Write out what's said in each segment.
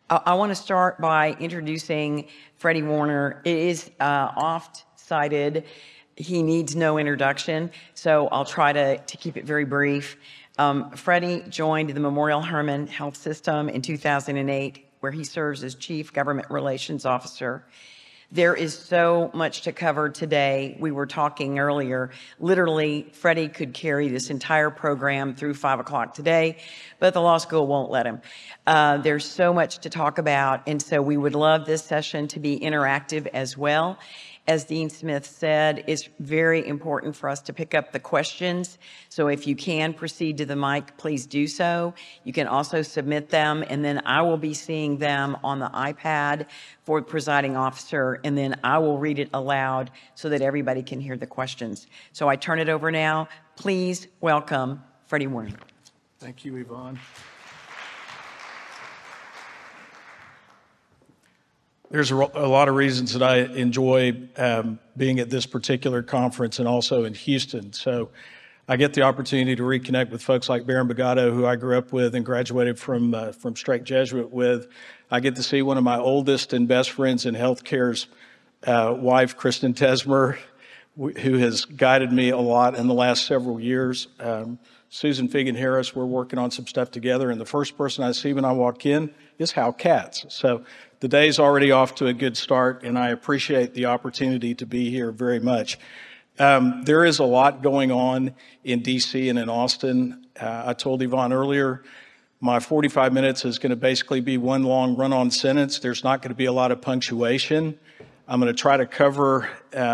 I want to start by introducing Freddie Warner. It is oft cited. He needs no introduction, so I'll try to keep it very brief. Freddie joined the Memorial Hermann Health System in 2008, where he serves as Chief Government Relations Officer. There is so much to cover today. We were talking earlier. Literally, Freddie could carry this entire program through 5 o'clock today, but the law school won't let him. There's so much to talk about, and so we would love this session to be interactive as well. As Dean Smith said, it's very important for us to pick up the questions. So if you can proceed to the mic, please do so. You can also submit them, and then I will be seeing them on the iPad for the presiding officer, and then I will read it aloud so that everybody can hear the questions. So I turn it over now. Please welcome Freddie Warner. Thank you, Yvonne. There's a lot of reasons that I enjoy being at this particular conference and also in Houston. So I get the opportunity to reconnect with folks like Baron Bagato, who I grew up with and graduated from Strake Jesuit with. I get to see one of my oldest and best friends in healthcare's wife, Kristen Tesmer, who has guided me a lot in the last several years. Susan Fegan Harris, we're working on some stuff together, and the first person I see when I walk in is Hal Katz. So the day's already off to a good start, and I appreciate the opportunity to be here very much. There is a lot going on in D.C. and in Austin. I told Yvonne earlier, my 45 minutes is going to basically be one long run-on sentence. There's not going to be a lot of punctuation. I'm going to try to cover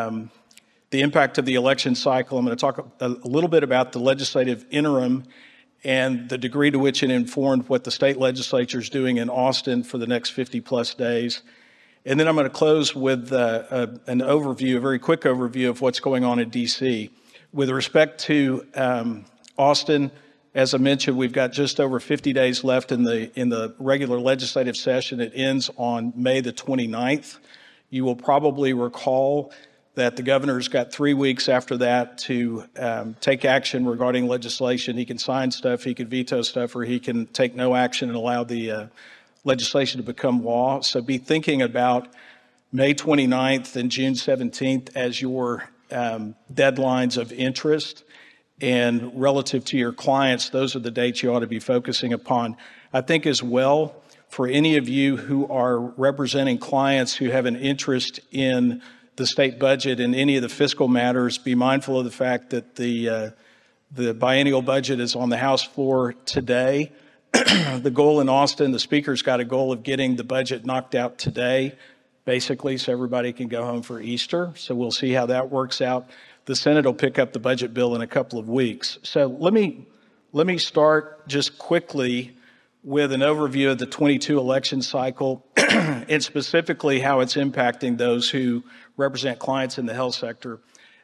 the impact of the election cycle. I'm going to talk a little bit about the legislative interim and the degree to which it informed what the state legislature is doing in Austin for the next 50-plus days. And then I'm going to close with an overview, a very quick overview of what's going on in D.C. With respect to Austin, as I mentioned, we've got just over 50 days left in the regular legislative session. It ends on May the 29th. You will probably recall that the governor's got 3 weeks after that to take action regarding legislation. He can sign stuff, he can veto stuff, or he can take no action and allow the legislation to become law. So be thinking about May 29th and June 17th as your deadlines of interest. And relative to your clients, those are the dates you ought to be focusing upon. I think as well, for any of you who are representing clients who have an interest in the state budget and any of the fiscal matters, be mindful of the fact that the biennial budget is on the House floor today. The goal in Austin, the Speaker's got a goal of getting the budget knocked out today, basically, so everybody can go home for Easter. So we'll see how that works out. The Senate will pick up the budget bill in a couple of weeks. So let me start just quickly with an overview of the 22 election cycle and specifically how it's impacting those who represent clients in the health sector.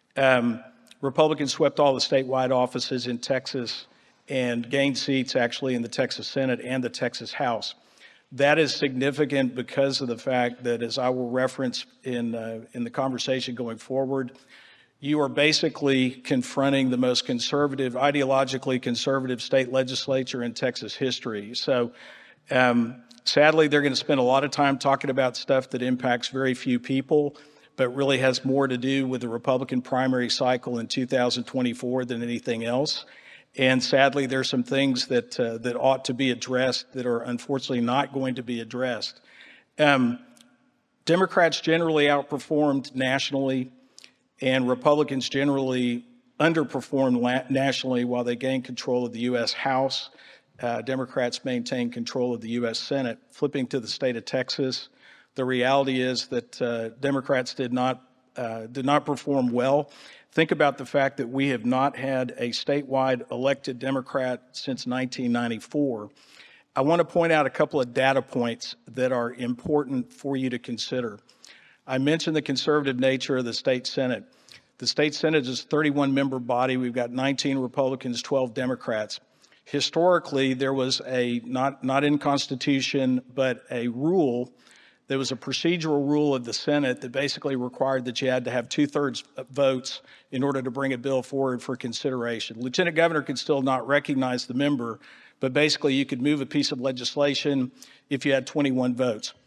Republicans swept all the statewide offices in Texas and gained seats actually in the Texas Senate and the Texas House. That is significant because of the fact that, as I will reference in the conversation going forward, you are basically confronting the most conservative, ideologically conservative state legislature in Texas history. So sadly, they're going to spend a lot of time talking about stuff that impacts very few people, but really has more to do with the Republican primary cycle in 2024 than anything else. And sadly, there's some things that ought to be addressed that are unfortunately not going to be addressed. Democrats generally outperformed nationally, and Republicans generally underperformed nationally while they gained control of the U.S. House. Democrats maintained control of the U.S. Senate. Flipping to the state of Texas, the reality is that Democrats did not perform well. Think about the fact that we have not had a statewide elected Democrat since 1994. I want to point out a couple of data points that are important for you to consider. I mentioned the conservative nature of the state Senate. The state Senate is a 31-member body. We've got 19 Republicans, 12 Democrats. Historically, there was not in Constitution, but a rule. There was a procedural rule of the Senate that basically required that you had to have 2/3 votes in order to bring a bill forward for consideration. Lieutenant Governor could still not recognize the member, but basically you could move a piece of legislation if you had 21 votes.